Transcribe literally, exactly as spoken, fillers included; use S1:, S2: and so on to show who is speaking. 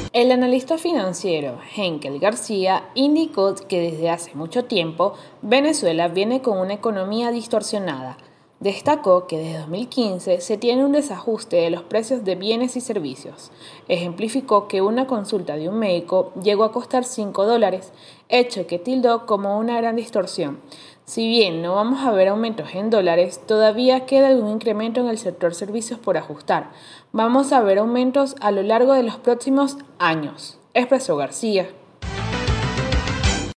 S1: El analista financiero Henkel García indicó que desde hace mucho tiempo Venezuela viene con una economía distorsionada. Destacó que desde dos mil quince se tiene un desajuste de los precios de bienes y servicios. Ejemplificó que una consulta de un médico llegó a costar cinco dólares, hecho que tildó como una gran distorsión. Si bien no vamos a ver aumentos en dólares, todavía queda algún incremento en el sector servicios por ajustar. Vamos a ver aumentos a lo largo de los próximos años, expresó García.